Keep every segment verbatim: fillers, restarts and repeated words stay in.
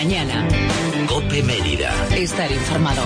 mañana. COPE Mérida. Estar informado.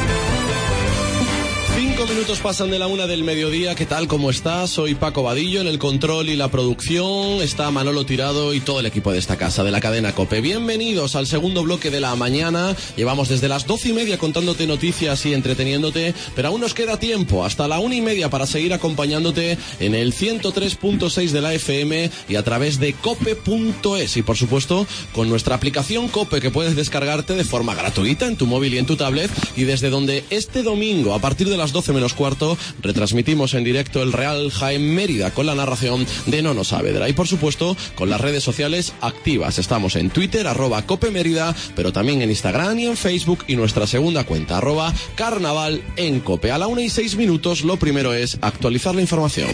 Cinco minutos pasan de la una del mediodía. ¿Qué tal? ¿Cómo estás? Soy Paco Vadillo. En el control y la producción está Manolo Tirado y todo el equipo de esta casa, de la cadena COPE. Bienvenidos al segundo bloque de la mañana. Llevamos desde las doce y media contándote noticias y entreteniéndote, pero aún nos queda tiempo hasta la una y media para seguir acompañándote en el ciento tres punto seis de la F M y a través de cope punto es. Y por supuesto con nuestra aplicación COPE, que puedes descargarte de forma gratuita en tu móvil y en tu tablet, y desde donde este domingo a partir de las doce menos cuarto retransmitimos en directo el Real Jaén Mérida con la narración de Nono Saavedra, y por supuesto con las redes sociales activas. Estamos en Twitter, arroba Cope Mérida, pero también en Instagram y en Facebook, y nuestra segunda cuenta, arroba Carnaval en Cope. A la una y seis minutos, lo primero es actualizar la información.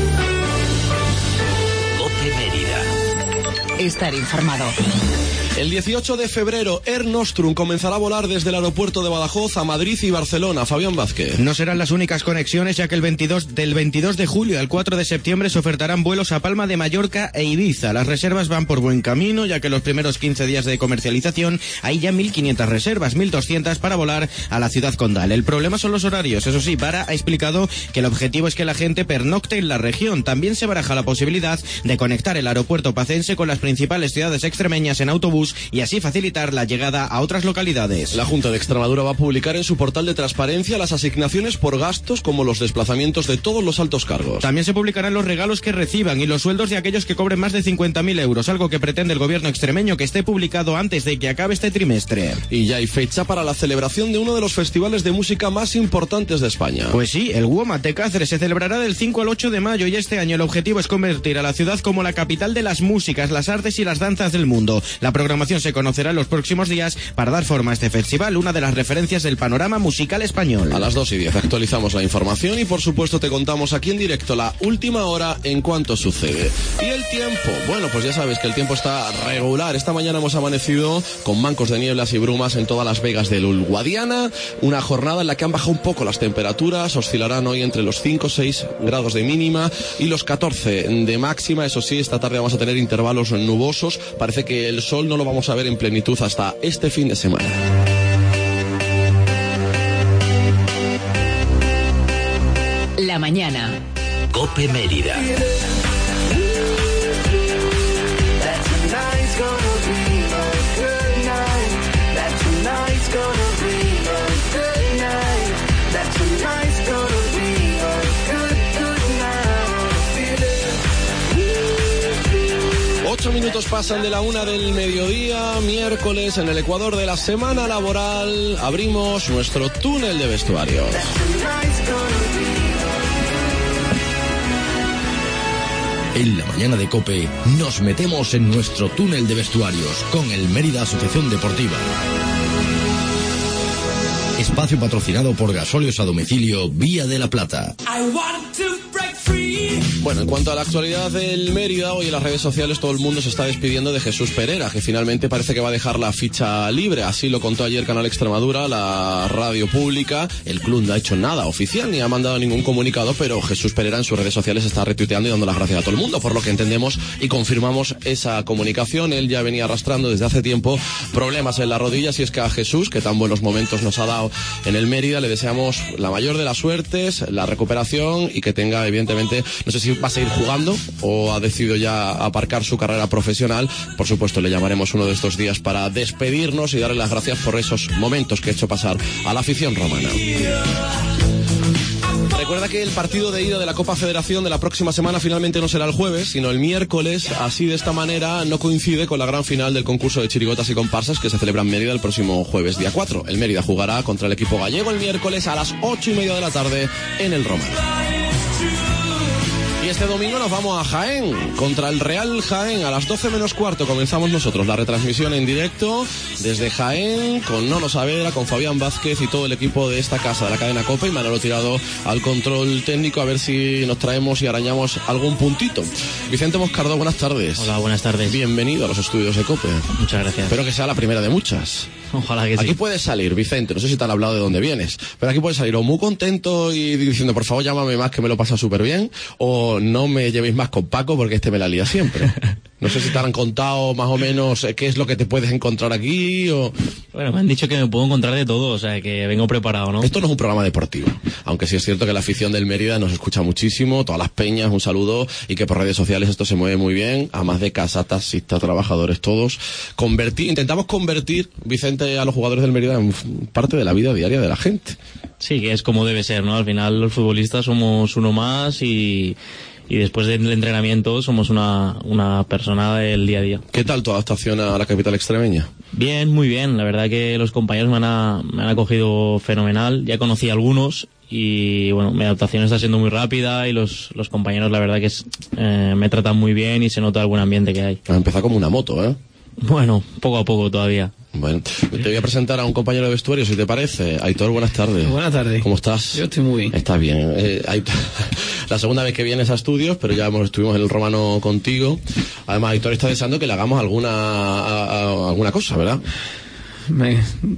COPE Mérida. Estar informado. El dieciocho de febrero, Air Nostrum comenzará a volar desde el aeropuerto de Badajoz a Madrid y Barcelona. Fabián Vázquez. No serán las únicas conexiones, ya que el veintidós, del veintidós de julio al cuatro de septiembre se ofertarán vuelos a Palma de Mallorca e Ibiza. Las reservas van por buen camino, ya que los primeros quince días de comercialización hay ya mil quinientas reservas, mil doscientas para volar a la ciudad condal. El problema son los horarios. Eso sí, Vara ha explicado que el objetivo es que la gente pernocte en la región. También se baraja la posibilidad de conectar el aeropuerto pacense con las principales ciudades extremeñas en autobús y así facilitar la llegada a otras localidades. La Junta de Extremadura va a publicar en su portal de transparencia las asignaciones por gastos, como los desplazamientos de todos los altos cargos. También se publicarán los regalos que reciban y los sueldos de aquellos que cobren más de cincuenta mil euros, algo que pretende el gobierno extremeño que esté publicado antes de que acabe este trimestre. Y ya hay fecha para la celebración de uno de los festivales de música más importantes de España. Pues sí, el WOMAD de Cáceres se celebrará del cinco al ocho de mayo, y este año el objetivo es convertir a la ciudad como la capital de las músicas, las artes y las danzas del mundo. La programación se conocerá en los próximos días para dar forma a este festival, una de las referencias del panorama musical español. A las dos y diez actualizamos la información y por supuesto te contamos aquí en directo la última hora en cuanto sucede. Y el tiempo, bueno, pues ya sabes que el tiempo está regular. Esta mañana hemos amanecido con bancos de nieblas y brumas en todas las vegas del Guadiana, una jornada en la que han bajado un poco las temperaturas, oscilarán hoy entre los cinco o seis grados de mínima y los catorce de máxima. Eso sí, esta tarde vamos a tener intervalos nubosos, parece que el sol no lo vamos a ver en plenitud hasta este fin de semana. La mañana. COPE Mérida. Ocho minutos pasan de la una del mediodía, miércoles, en el Ecuador de la semana laboral. Abrimos nuestro túnel de vestuarios. En la mañana de COPE nos metemos en nuestro túnel de vestuarios con el Mérida Asociación Deportiva. Espacio patrocinado por Gasóleos a Domicilio Vía de la Plata. Bueno, en cuanto a la actualidad del Mérida, hoy en las redes sociales todo el mundo se está despidiendo de Jesús Perera, que finalmente parece que va a dejar la ficha libre. Así lo contó ayer Canal Extremadura, la radio pública. El club no ha hecho nada oficial ni ha mandado ningún comunicado, pero Jesús Perera en sus redes sociales está retuiteando y dando las gracias a todo el mundo, por lo que entendemos y confirmamos esa comunicación. Él ya venía arrastrando desde hace tiempo problemas en la rodilla, así es que a Jesús, que tan buenos momentos nos ha dado en el Mérida, le deseamos la mayor de las suertes, la recuperación y que tenga, evidentemente, no sé si va a seguir jugando o ha decidido ya aparcar su carrera profesional. Por supuesto, le llamaremos uno de estos días para despedirnos y darle las gracias por esos momentos que ha hecho pasar a la afición romana. Recuerda que el partido de ida de la Copa Federación de la próxima semana finalmente no será el jueves, sino el miércoles. Así, de esta manera, no coincide con la gran final del concurso de chirigotas y comparsas que se celebra en Mérida el próximo jueves, día cuatro. El Mérida jugará contra el equipo gallego el miércoles a las ocho y media de la tarde en el Romano. Y este domingo nos vamos a Jaén, contra el Real Jaén, a las doce menos cuarto comenzamos nosotros la retransmisión en directo desde Jaén, con Nono Saavedra, con Fabián Vázquez y todo el equipo de esta casa de la cadena COPE, y Manolo Tirado al control técnico, a ver si nos traemos y arañamos algún puntito. Vicente Moscardo, buenas tardes. Hola, buenas tardes. Bienvenido a los estudios de COPE. Muchas gracias. Espero que sea la primera de muchas. Ojalá que sí. Aquí puedes salir, Vicente, no sé si te han hablado de dónde vienes, pero aquí puedes salir o muy contento y diciendo, por favor, llámame más que me lo pasa súper bien, o no me llevéis más con Paco porque este me la lía siempre. No sé si te han contado más o menos qué es lo que te puedes encontrar aquí o... Bueno, me han dicho que me puedo encontrar de todo, o sea, que vengo preparado, ¿no? Esto no es un programa deportivo, aunque sí es cierto que la afición del Mérida nos escucha muchísimo, todas las peñas, un saludo, y que por redes sociales esto se mueve muy bien, a más de casa, taxistas, trabajadores, todos. Convertir, intentamos convertir, Vicente, a los jugadores del Mérida en parte de la vida diaria de la gente. Sí, que es como debe ser, ¿no? Al final los futbolistas somos uno más y... y después del entrenamiento somos una, una persona del día a día. ¿Qué tal tu adaptación a la capital extremeña? Bien, muy bien. La verdad que los compañeros me han, a, me han acogido fenomenal. Ya conocí a algunos y bueno, mi adaptación está siendo muy rápida y los, los compañeros la verdad que es, eh, me tratan muy bien y se nota el buen ambiente que hay. Ha empezado como una moto, ¿eh? Bueno, poco a poco todavía. Bueno, te voy a presentar a un compañero de vestuario, si te parece. Aitor, buenas tardes. Buenas tardes. ¿Cómo estás? Yo estoy muy bien. Estás bien. Eh, Aitor, la segunda vez que vienes a estudios, pero ya hemos, estuvimos en el Romano contigo. Además, Aitor está deseando que le hagamos alguna a, a, alguna cosa, ¿verdad? Me...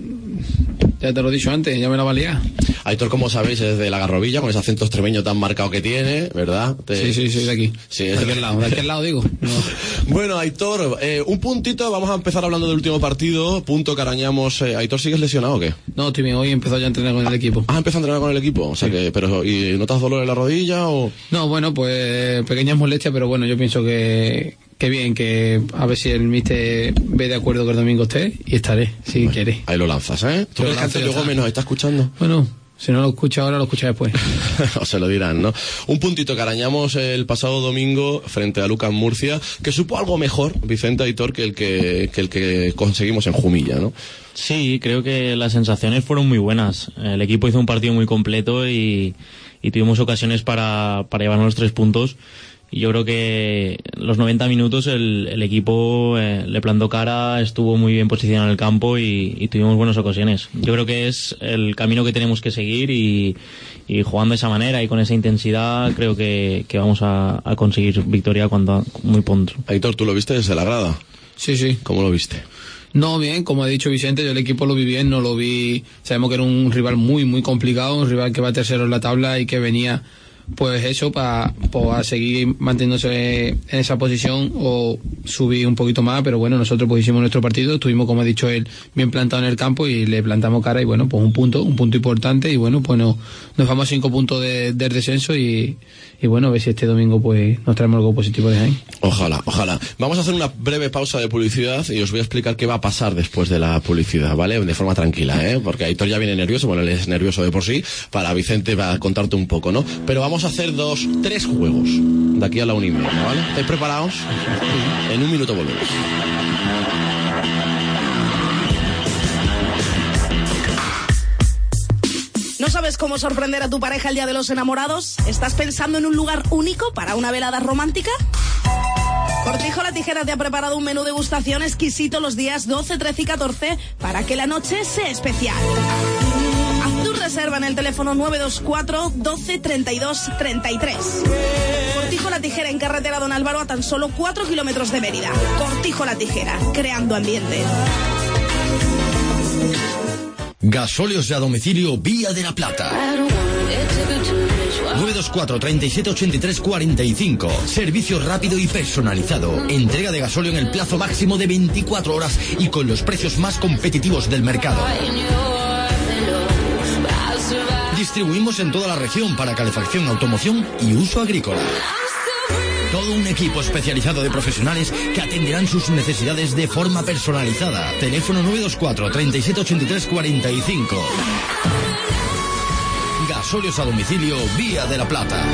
Ya te lo he dicho antes, ya me la valía. Aitor, como sabéis, es de la Garrovilla, con ese acento extremeño tan marcado que tiene, ¿verdad? Te... Sí, sí, soy de aquí. Sí, de aquel lado, de aquel lado digo. No. Bueno, Aitor, eh, un puntito, vamos a empezar hablando del último partido, punto que arañamos. Eh, Aitor, ¿sigues lesionado o qué? No, estoy bien, hoy he empezado ya a entrenar con el equipo. Ah, empezado a entrenar con el equipo, o sea sí. que, pero, ¿y notas dolor en la rodilla o...? No, bueno, pues pequeñas molestias, pero bueno, yo pienso que... que bien, que a ver si el míster ve de acuerdo que el domingo esté y estaré, si bueno, quiere. Ahí lo lanzas, ¿eh? ¿Tú crees que Antonio Gómez nos está escuchando? Bueno, si no lo escucha ahora, lo escucha después. O se lo dirán, ¿no? Un puntito que arañamos el pasado domingo frente a Lucas Murcia, que supo algo mejor, Vicente Aitor, que el que, que el que conseguimos en Jumilla, ¿no? Sí, creo que las sensaciones fueron muy buenas. El equipo hizo un partido muy completo y, y tuvimos ocasiones para, para llevarnos los tres puntos. Y yo creo que los noventa minutos el, el equipo eh, le plantó cara, estuvo muy bien posicionado en el campo y, y tuvimos buenas ocasiones. Yo creo que es el camino que tenemos que seguir y, y jugando de esa manera y con esa intensidad creo que, que vamos a, a conseguir victoria cuando muy pronto. Aitor, ¿tú lo viste desde la grada? Sí, sí. ¿Cómo lo viste? No, bien, como ha dicho Vicente, yo el equipo lo vi bien, no lo vi... Sabemos que era un rival muy, muy complicado, un rival que va tercero en la tabla y que venía... pues eso, para pa seguir manteniéndose en esa posición o subir un poquito más, pero bueno, nosotros pues hicimos nuestro partido, estuvimos, como ha dicho él, bien plantado en el campo y le plantamos cara y bueno, pues un punto, un punto importante y bueno, pues no, nos vamos a cinco puntos de, del descenso y, y bueno, a ver si este domingo pues nos traemos algo positivo de ahí. Ojalá, ojalá. Vamos a hacer una breve pausa de publicidad y os voy a explicar qué va a pasar después de la publicidad, ¿vale? De forma tranquila, ¿eh? Porque Aitor ya viene nervioso, bueno, él es nervioso de por sí, para Vicente va a contarte un poco, ¿no? Pero vamos Vamos a hacer dos, tres juegos de aquí a la una y media, ¿vale? ¿Estáis preparados? En un minuto volvemos. ¿No sabes cómo sorprender a tu pareja el Día de los Enamorados? ¿Estás pensando en un lugar único para una velada romántica? Cortijo La Tijera te ha preparado un menú degustación exquisito los días doce, trece y catorce para que la noche sea especial. Haz tu reserva en el teléfono nueve dos cuatro, doce, treinta y dos, treinta y tres. Cortijo La Tijera en carretera Don Álvaro a tan solo cuatro kilómetros de Mérida. Cortijo La Tijera, creando ambiente. Gasóleos de a domicilio Vía de la Plata. nueve dos cuatro, treinta y siete, ochenta y tres, cuarenta y cinco. Servicio rápido y personalizado. Entrega de gasóleo en el plazo máximo de veinticuatro horas y con los precios más competitivos del mercado. Distribuimos en toda la región para calefacción, automoción y uso agrícola. Todo un equipo especializado de profesionales que atenderán sus necesidades de forma personalizada. Teléfono nueve dos cuatro, treinta y siete, ochenta y tres, cuarenta y cinco. Gasóleos a domicilio Vía de la Plata.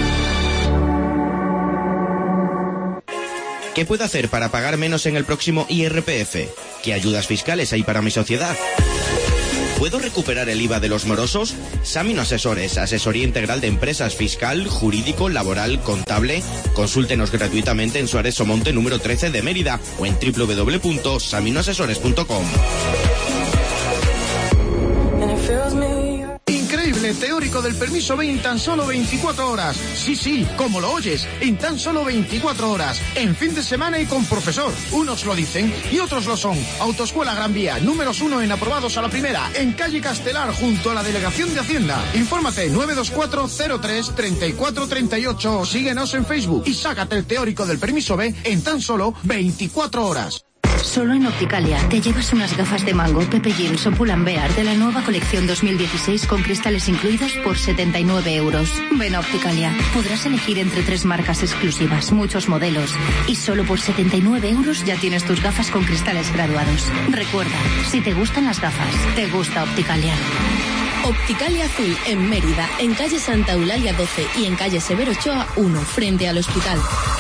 ¿Qué puedo hacer para pagar menos en el próximo I R P F? ¿Qué ayudas fiscales hay para mi sociedad? ¿Puedo recuperar el I V A de los morosos? Samino Asesores, asesoría integral de empresas fiscal, jurídico, laboral, contable. Consúltenos gratuitamente en Suárez Somonte número trece de Mérida o en doble u doble u doble u punto samino asesores punto com. Increíble Sácate teórico del permiso B en tan solo veinticuatro horas. Sí, sí, como lo oyes, en tan solo veinticuatro horas. En fin de semana y con profesor. Unos lo dicen y otros lo son. Autoescuela Gran Vía, números uno en aprobados a la primera, en calle Castelar, junto a la Delegación de Hacienda. Infórmate nueve dos cuatro cero tres treinta y cuatro treinta y ocho o síguenos en Facebook y sácate el teórico del permiso B en tan solo veinticuatro horas. Solo en Opticalia te llevas unas gafas de Mango, Pepe Jeans o Pull&Bear de la nueva colección dos mil dieciséis con cristales incluidos por setenta y nueve euros. Ven a Opticalia. Podrás elegir entre tres marcas exclusivas, muchos modelos. Y solo por setenta y nueve euros ya tienes tus gafas con cristales graduados. Recuerda, si te gustan las gafas, te gusta Opticalia. Opticalia Azul en Mérida, en calle Santa Eulalia doce y en calle Severo Ochoa uno, frente al hospital.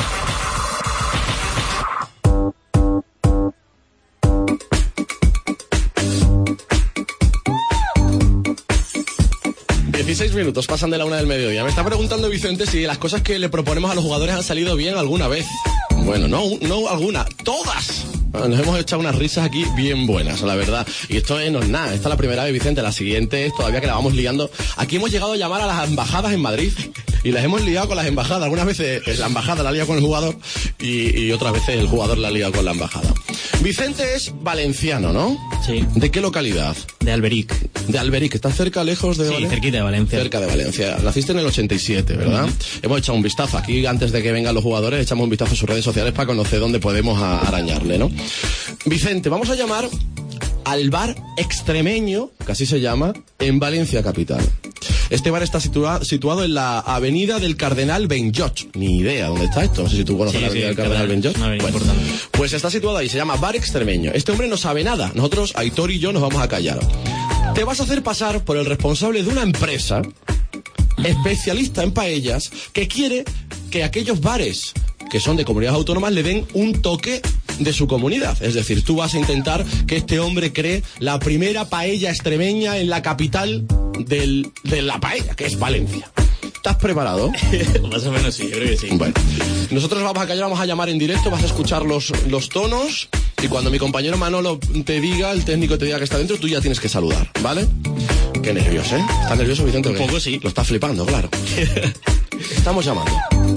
dieciséis minutos pasan de la una del mediodía. Me está preguntando Vicente si las cosas que le proponemos a los jugadores han salido bien alguna vez. Bueno, no, no alguna, todas. Nos hemos echado unas risas aquí bien buenas, la verdad. Y esto no es nada, esta es la primera vez, Vicente. La siguiente es todavía que la vamos liando. Aquí hemos llegado a llamar a las embajadas en Madrid y las hemos liado con las embajadas. Algunas veces la embajada la ha liado con el jugador y, y otras veces el jugador la ha liado con la embajada. Vicente es valenciano, ¿no? Sí. ¿De qué localidad? De Alberic. De Alberic, ¿estás cerca, lejos de Sí, Valencia? cerquita de Valencia. Cerca de Valencia. Naciste en el ochenta y siete, ¿verdad? Uh-huh. Hemos echado un vistazo. Aquí, antes de que vengan los jugadores, echamos un vistazo a sus redes sociales para conocer dónde podemos a, arañarle, ¿no? Vicente, vamos a llamar al bar Extremeño, que así se llama, en Valencia capital. Este bar está situa- situado en la avenida del Cardenal Benlloch. Ni idea dónde está esto. No sé si tú conoces sí, la avenida sí, del Cardenal Benlloch. Bueno, pues está situado ahí, se llama Bar Extremeño. Este hombre no sabe nada. Nosotros, Aitor y yo, nos vamos a callar. Te vas a hacer pasar por el responsable de una empresa especialista en paellas que quiere que aquellos bares que son de comunidades autónomas le den un toque de su comunidad. Es decir, tú vas a intentar que este hombre cree la primera paella extremeña en la capital del, de la paella, que es Valencia. ¿Estás preparado? Más o menos sí, yo creo que sí. Bueno, nosotros vamos a callar, vamos a llamar en directo, vas a escuchar los, los tonos y cuando mi compañero Manolo te diga, el técnico te diga que está dentro, tú ya tienes que saludar, ¿vale? Qué nervioso, ¿eh? ¿Estás nervioso, Vicente? Un poco sí. Lo estás flipando, claro. Estamos llamando.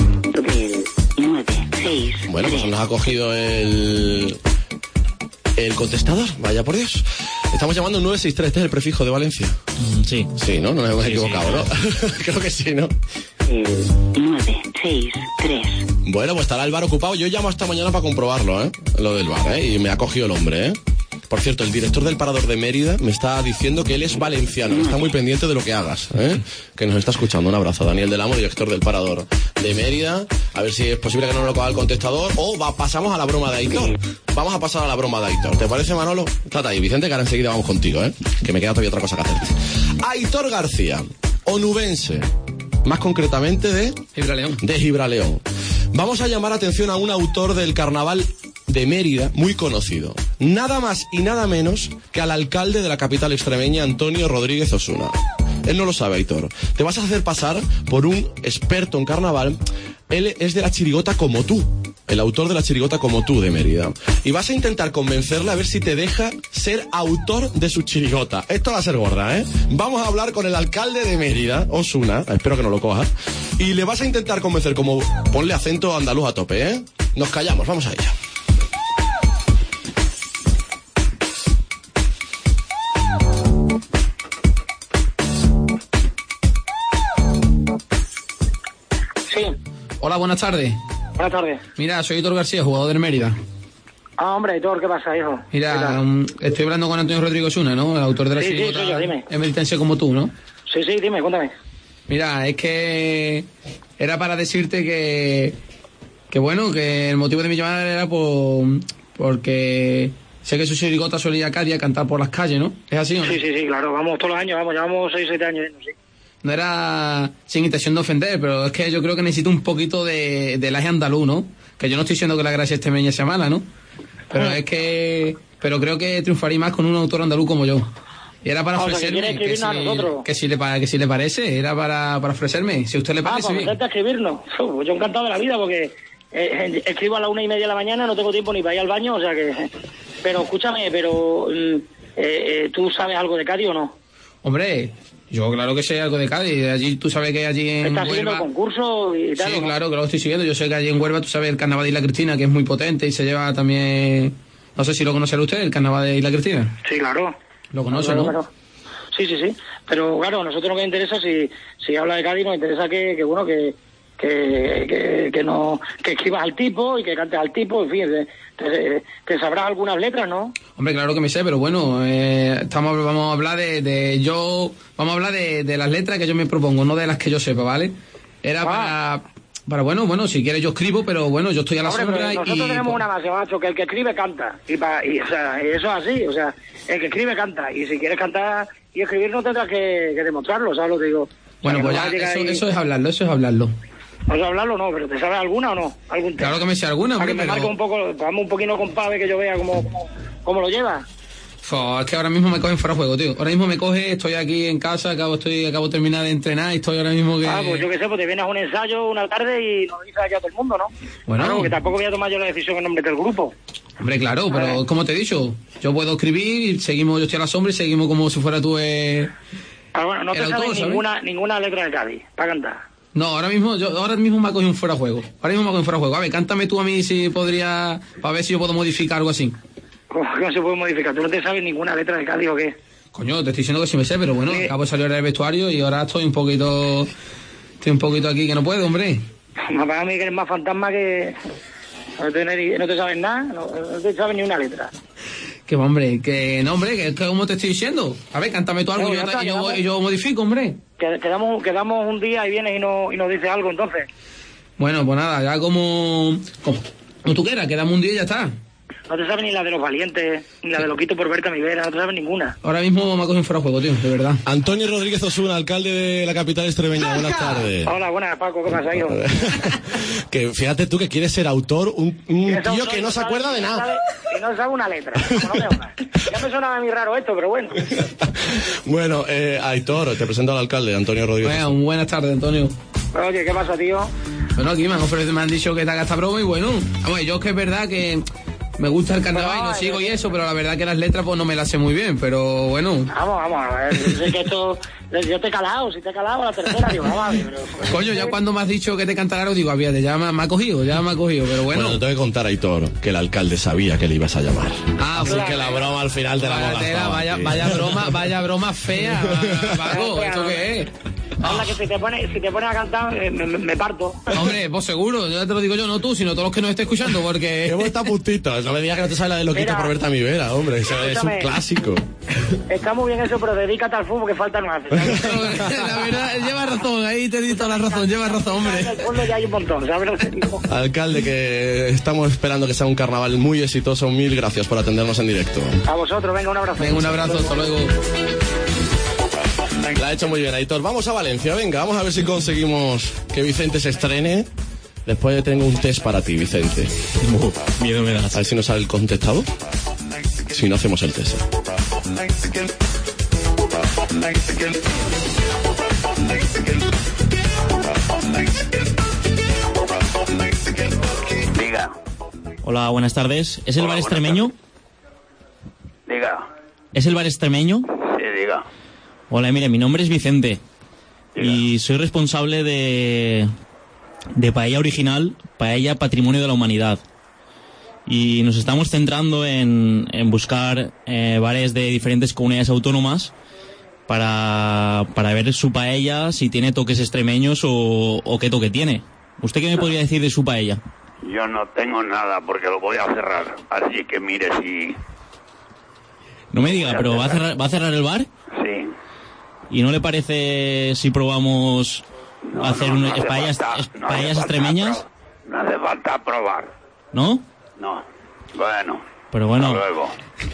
Bueno, pues nos ha cogido el el contestador, vaya por Dios. Estamos llamando nueve seis tres, este es el prefijo de Valencia. Mm, sí. Sí, ¿no? No nos hemos sí, equivocado, sí, ¿no? Creo que sí, ¿no? El nueve seis tres. Bueno, pues estará el bar ocupado. Yo llamo hasta mañana para comprobarlo, ¿eh? Lo del bar, ¿eh? Y me ha cogido el hombre, ¿eh? Por cierto, el director del Parador de Mérida me está diciendo que él es valenciano, está muy pendiente de lo que hagas, ¿eh? Que nos está escuchando. Un abrazo, Daniel del Amo, director del Parador de Mérida. A ver si es posible que no nos lo coja el contestador o va, pasamos a la broma de Aitor. Vamos a pasar a la broma de Aitor. ¿Te parece, Manolo? Trata ahí, Vicente, que ahora enseguida vamos contigo, ¿eh? Que me queda todavía otra cosa que hacerte. Aitor García, onubense, más concretamente de... Gibraleón. De Gibraleón. Vamos a llamar atención a un autor del carnaval de Mérida, muy conocido. Nada más y nada menos que al alcalde de la capital extremeña, Antonio Rodríguez Osuna. Él no lo sabe, Aitor. Te vas a hacer pasar por un experto en carnaval. Él es de la chirigota Como Tú, el autor de la chirigota Como Tú de Mérida. Y vas a intentar convencerle a ver si te deja ser autor de su chirigota. Esto va a ser gorda, ¿eh? Vamos a hablar con el alcalde de Mérida, Osuna, espero que no lo coja, y le vas a intentar convencer, como ponle acento andaluz a tope, ¿eh? Nos callamos, vamos a ella. Sí. Hola, buenas tardes. Buenas tardes. Mira, soy Aitor García, jugador del Mérida. Ah, hombre, Aitor, ¿qué pasa, hijo? Mira, um, estoy hablando con Antonio Rodríguez Osuna, ¿no? El autor de la sí, chirigota. Sí, soy yo, dime. Emeritense Como Tú, ¿no? Sí, sí, dime, cuéntame. Mira, es que era para decirte que, que bueno, que el motivo de mi llamada era por, porque sé que su chirigota suele ir a Cádiz a cantar por las calles, ¿no? ¿Es así o no? Sí, sí, sí, claro, vamos todos los años, vamos, llevamos seis, siete años, ¿no? Sí. No era sin intención de ofender, pero es que yo creo que necesito un poquito de, de laje andaluz, ¿no? Que yo no estoy diciendo que la gracia extremeña sea mala, ¿no? Pero es que... Pero creo que triunfaría más con un autor andaluz como yo. Y era para ah, ofrecerme... O sea, que, que, si, a nosotros. Que, si le, que si le parece, era para, para ofrecerme. Si a usted le parece, ah, para bien. Ah, escribirnos. Uf, yo encantado de la vida porque eh, escribo a la una y media de la mañana, no tengo tiempo ni para ir al baño, o sea que... Pero escúchame, pero... Eh, eh, ¿tú sabes algo de Cádiz o no? Hombre... Yo claro que sé algo de Cádiz, allí tú sabes que allí en ¿Estás siguiendo el Huelva... concurso y tal? Sí, ¿o no? claro, que lo estoy siguiendo. Yo sé que allí en Huelva tú sabes el carnaval de Isla Cristina, que es muy potente y se lleva también... No sé si lo conocerá usted, el carnaval de Isla Cristina. Sí, claro. Lo conoce, Claro, ¿no? claro. Sí, sí, sí. Pero claro, a nosotros nos interesa, si, si habla de Cádiz, nos interesa que, que bueno, que, que, que, que, no, que escribas al tipo y que cantes al tipo, en fin, te, te, te sabrás algunas letras, ¿no? Hombre, claro que me sé, pero bueno, eh, estamos, vamos a hablar de, de yo, vamos a hablar de, de las letras que yo me propongo, no de las que yo sepa, ¿vale? Era Ah. para, para, bueno, bueno, si quieres yo escribo, pero bueno, yo estoy a la Hombre, sombra pero nosotros y... tenemos una base, macho, que el que escribe canta. Y, pa, y, o sea, y eso es así, o sea, el que escribe canta. Y si quieres cantar y escribir no tendrás que, que demostrarlo, ¿sabes lo que digo? Bueno, O sea, pues que no ya, vas a llegar eso, ahí- eso es hablarlo, eso es hablarlo. ¿Vas a hablarlo o no? ¿Pero te sabes alguna o no? ¿Algún tema? Claro que me sé alguna, Para que hombre, me pero... marque un poco, dame un poquito compadre que yo vea cómo, cómo, cómo lo lleva. Fo, es que ahora mismo me cogen fuera de juego, tío. Ahora mismo me coge, estoy aquí en casa, acabo, estoy, acabo de terminar de entrenar y estoy ahora mismo que... Ah, pues yo qué sé, pues te vienes a un ensayo una tarde y lo dices allá a todo el mundo, ¿no? Bueno. Claro, porque tampoco voy a tomar yo la decisión en nombre del grupo. Hombre, claro, pero como te he dicho, yo puedo escribir y seguimos, yo estoy a la sombra y seguimos como si fuera tú... Eh... Ah, bueno, no El te autor, sabes ¿sabes? ninguna, ninguna letra de Cádiz para cantar. No, ahora mismo, yo, ahora mismo me ha cogido un fuera de juego. Ahora mismo me ha cogido un fuera de juego. A ver, cántame tú a mí si podría, para ver si yo puedo modificar algo así. ¿Cómo que no se puede modificar? ¿Tú no te sabes ninguna letra de Cádiz o qué? Coño, te estoy diciendo que sí me sé, pero bueno, Sí. acabo de salir ahora del vestuario y ahora estoy un poquito, estoy un poquito aquí que no puedo, hombre. Para mí que eres más fantasma que... No te, no te sabes nada, no, no te sabes ni una letra. Que hombre, que no, hombre, que, que como te estoy diciendo. A ver, cántame tú algo No, y ya yo, está, y yo, quedamos. y yo modifico, hombre. Qued- Quedamos, quedamos un día y vienes y, no, y nos dices algo, entonces. Bueno, pues nada, ya como, como, como tú quieras, quedamos un día y ya está. No te sabes ni la de los valientes, ni la de Loquito por verte a mi vera, no te sabes ninguna. Ahora mismo me ha cogido un fuera de juego, tío, de verdad. Antonio Rodríguez Osuna, alcalde de la capital extremeña. Buenas tardes. Hola, buenas, Paco, ¿qué pasa, hijo? Que fíjate tú que quieres ser autor, un, un Eres tío autor que y no se sabe- acuerda de y no nada. sabe- Y no sabe una letra, como no me jodas. Ya me sonaba muy raro esto, pero bueno. Bueno, eh, Aitor, te presento al alcalde, Antonio Rodríguez. Bueno, buenas tardes, Antonio. Oye, ¿qué pasa, tío? Bueno, aquí me han ofrecido, me han dicho que te haga esta broma y bueno, vamos, yo es que es verdad que me gusta el carnaval y lo sigo y eso, pero la verdad que las letras pues no me las sé muy bien, pero bueno. Vamos, vamos, a ver, sé que esto... Yo te he calado, si te he calado a la tercera, digo, vamos a ver, pero... Coño, ya cuando me has dicho que te cantara algo, digo, había, ya me, me ha cogido, ya me ha cogido, pero bueno. Bueno, te tengo que contar, Aitor, que el alcalde sabía que le ibas a llamar. Ah, Así pues, que la broma al final te la vaya, hemos tela, gastado vaya, aquí. vaya broma, vaya broma fea, Paco, ¿esto qué es? Habla que si te pones si te pones a cantar, eh, me, me- me parto. Hombre, pues seguro, ya te lo digo yo, no tú, sino todos los que nos estén escuchando, porque... Hemos estado puntitos. No me digas que no te sabes la de Loquito Mira. por verte a mi vera, hombre. Eso es un Escúchame. clásico. Está muy bien eso, pero dedícate al fútbol, que falta no hace. La verdad, llevas razón, ahí te di toda la razón, llevas razón, hombre. En el fondo ya hay un montón, ¿sabes lo que digo? Alcalde, que estamos esperando que sea un carnaval muy exitoso. Mil gracias por atendernos en directo. A vosotros, venga, un abrazo. Venga, un abrazo, hasta luego. La ha hecho muy bien, Aitor. Vamos a Valencia, venga, vamos a ver si conseguimos que Vicente se estrene. Después tengo un test para ti, Vicente. Miedo me das. A ver si nos sale el contestado. Si no, hacemos el test. Diga, Hola, buenas tardes. ¿Es el Hola, bar buenas extremeño? diga, ¿Es el bar extremeño? sí, diga. Hola, mire, mi nombre es Vicente. Y soy responsable de, de Paella Original, Paella Patrimonio de la Humanidad. Y nos estamos centrando en, en buscar eh, bares de diferentes comunidades autónomas para, para ver su paella, si tiene toques extremeños o, o qué toque tiene. ¿Usted qué me podría decir de su paella? Yo no tengo nada porque lo voy a cerrar. Así que mire si... No me diga, pero ¿va a cerrar, ¿va a cerrar el bar? Sí. ¿Y no le parece si probamos No, hacer no, un- no hace paellas, falta, es- no hace paellas falta extremeñas? pro- No hace falta probar. ¿No? No. Bueno. Pero bueno. Hasta luego.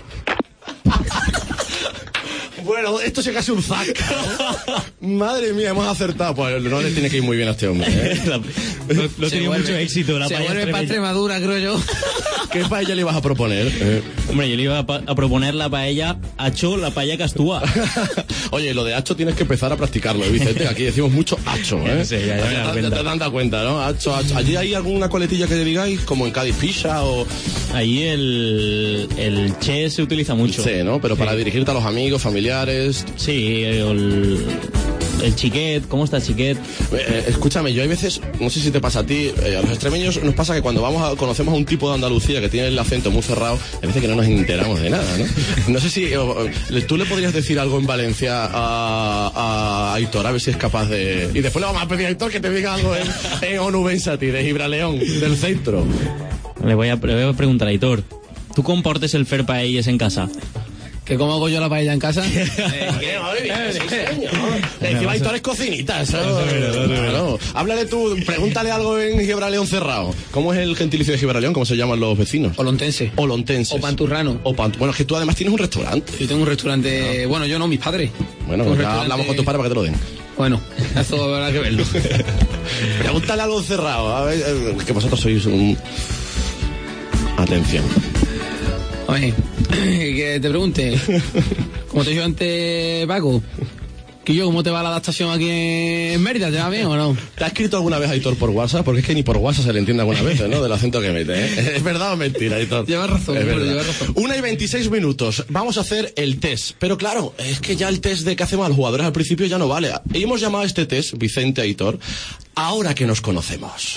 Bueno, esto sí que es un zac. Madre mía, hemos acertado. Pues no le tiene que ir muy bien a este hombre, ¿eh? No, no he tenido mucho éxito la Se paella vuelve para extremeña. Extremadura, creo yo. ¿Qué paella le ibas a proponer? Eh. Hombre, yo le iba a, pa- a proponer la paella Hacho, la paella Castúa. Oye, lo de hacho tienes que empezar a practicarlo, ¿eh, Vicente? Aquí decimos mucho hacho, ¿eh? Sí, ya, ya me he dado te, cuenta. te, te dan cuenta, ¿no? Hacho, hacho. ¿Allí hay alguna coletilla que te digáis? Como en Cádiz Pizza o, Ahí el, el che se utiliza mucho. Sí, ¿no? Pero para sí. dirigirte a los amigos, familiares... Sí, el... El chiquet, ¿cómo está chiquet? Eh, escúchame, yo hay veces, no sé si te pasa a ti, eh, a los extremeños nos pasa que cuando vamos a, conocemos a un tipo de Andalucía que tiene el acento muy cerrado, a veces que no nos enteramos de nada, ¿no? No sé si o, o, tú le podrías decir algo en Valencia a, a Aitor, a ver si es capaz de... Y después le vamos a pedir a Aitor que te diga algo en, en Onubensati, de Gibraleón, del centro. Le voy a, le voy a preguntar a Aitor, ¿tú comportes el fer paellas en casa? ¿Que cómo hago yo la paella en casa? eh, ¿Qué? Madre mía, sí, señor. Encima Aitor es cocinita, eso. Claro. Háblale tú, pregúntale algo en Gibraleón cerrado. ¿Cómo es el gentilicio de Gibraleón? ¿Cómo se llaman los vecinos? Olontense. Olontenses. O panturrano. O pant... Bueno, es que tú además tienes un restaurante. Yo tengo un restaurante... No. Bueno, yo no, mis padres. Bueno, ya restaurante... hablamos con tus padres para que te lo den. Bueno, eso habrá que verlo. Pregúntale algo cerrado. A ver, que vosotros sois un... Atención. Oye, que te pregunte, como te he dicho antes, Paco, que yo, ¿cómo te va la adaptación aquí en Mérida? ¿Te va bien o no? ¿Te ha escrito alguna vez Aitor por WhatsApp? Porque es que ni por WhatsApp se le entiende algunas veces, ¿no? Del acento que mete, ¿eh? ¿Es verdad o mentira, Aitor? Llevas razón, es bueno, llevas razón. Una y veintiséis minutos. Vamos a hacer el test. Pero claro, es que ya el test de que hacemos a los jugadores al principio ya no vale. Y hemos llamado a este test, Vicente Aitor, ahora que nos conocemos.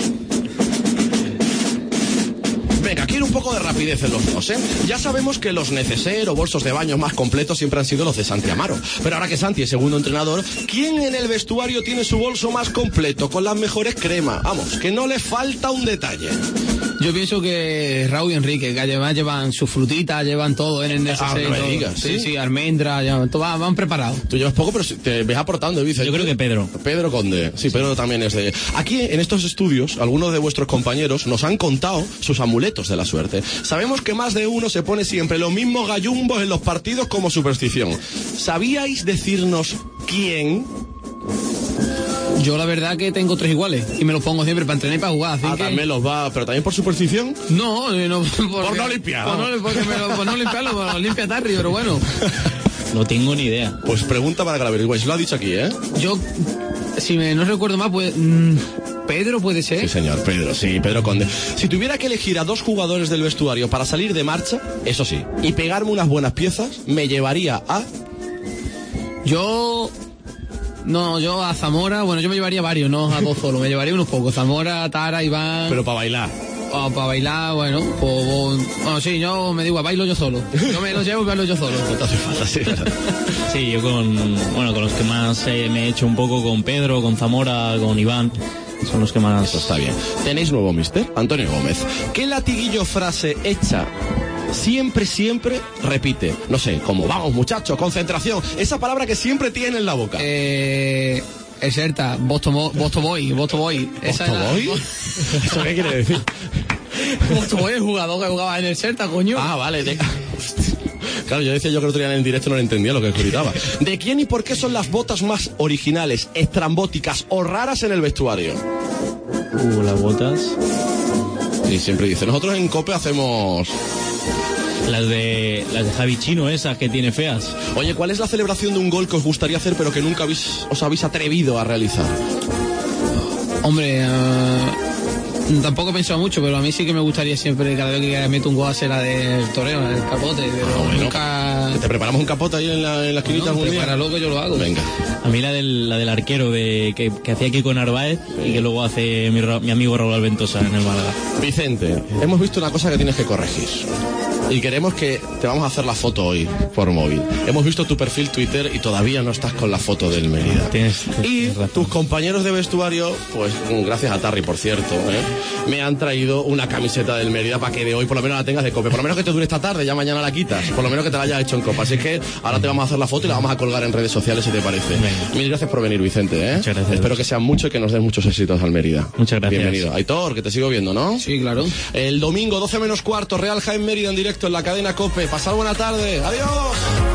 Venga, quiero un poco de rapidez en los dos, ¿eh? Ya sabemos que los neceser o bolsos de baño más completos siempre han sido los de Santi Amaro. Pero ahora que Santi es segundo entrenador, ¿quién en el vestuario tiene su bolso más completo, con las mejores cremas? Vamos, que no le falta un detalle. Yo pienso que Raúl y Enrique, que además llevan sus frutitas, llevan todo en el neceser. Ah, no me digas, sí, sí, sí, almendras, ya, todo, van, van preparados. Tú llevas poco, pero te ves aportando, Vicente. Yo creo que Pedro. Pedro Conde. Sí, Pedro también es de... Aquí, en estos estudios, algunos de vuestros compañeros nos han contado sus amuletos de la suerte. Sabemos que más de uno se pone siempre los mismos gallumbos en los partidos como superstición. ¿Sabíais decirnos quién? Yo la verdad que tengo tres iguales y me los pongo siempre para entrenar y para jugar. Así ah, que... también los va, pero también por superstición. No, no porque, por no limpiar. Por no, porque me lo, por no limpiarlo, por limpia Tarri, pero bueno. No tengo ni idea. Pues pregunta para que la averigüéis. Lo ha dicho aquí, ¿eh? Yo, si me no recuerdo mal, pues... Mmm, Pedro puede ser. Sí, señor, Pedro, sí, Pedro Conde. Si tuviera que elegir a dos jugadores del vestuario para salir de marcha, eso sí, y pegarme unas buenas piezas, me llevaría a... Yo... No, yo a Zamora, bueno, yo me llevaría varios, no a dos solo, me llevaría unos pocos. Zamora, Tara, Iván... Pero para bailar. O para bailar, bueno, pues... Bueno, sí, yo me digo, bailo yo solo. Yo me los llevo y bailo yo solo. No te hace falta, sí, ¿verdad? Sí, yo con... Bueno, con los que más eh, me he hecho un poco, con Pedro, con Zamora, con Iván... Son los que más... Eso está bien. Tenéis nuevo mister, Antonio Gómez. ¿Qué latiguillo frase hecha siempre, siempre repite? No sé, como vamos muchachos, concentración. Esa palabra que siempre tiene en la boca. Eh... Es cierta, Bosto Boy, Bosto Boy. ¿Bosto Boy? ¿Eso qué quiere decir? Bosto Boy, el jugador que jugaba en el Celta, coño. Ah, vale. De... Claro, yo decía yo que el otro día en el directo no le entendía lo que gritaba. ¿De quién y por qué son las botas más originales, estrambóticas o raras en el vestuario? Uh, las botas... Sí, siempre dice, nosotros en COPE hacemos... Las de las de Javi Chino, esas que tiene feas. Oye, ¿cuál es la celebración de un gol que os gustaría hacer pero que nunca habéis, os habéis atrevido a realizar? Hombre, uh, tampoco he pensado mucho, pero a mí sí que me gustaría siempre, cada vez que meto un gol, hacer la del toreo, el capote, pero ah, bueno, nunca... ¿Te preparamos un capote ahí en la, en la esquinita? No, para loco yo lo hago. Venga. A mí la del, la del arquero de que, que hacía aquí con Narváez sí. Y que luego hace mi, mi amigo Raúl Alventosa en el Málaga. Vicente, hemos visto una cosa que tienes que corregir. Y queremos que te vamos a hacer la foto hoy por móvil. Hemos visto tu perfil Twitter y todavía no estás con la foto del Mérida. Tienes, y tienes tus compañeros de vestuario, pues gracias a Tarri, por cierto, ¿eh? me han traído una camiseta del Mérida para que de hoy por lo menos la tengas de COPE. Por lo menos que te dure esta tarde, ya mañana la quitas. Por lo menos que te la hayas hecho en copa. Así que ahora te vamos a hacer la foto y la vamos a colgar en redes sociales si te parece. Venga. Mil gracias por venir, Vicente. ¿eh? Muchas gracias. Espero que sean mucho y que nos den muchos éxitos al Mérida. Muchas gracias. Bienvenido. Aitor, que te sigo viendo, ¿no? Sí, claro. El domingo, doce menos cuarto, Real Jaén Mérida en directo en la cadena COPE. Pasad buena tarde. Adiós.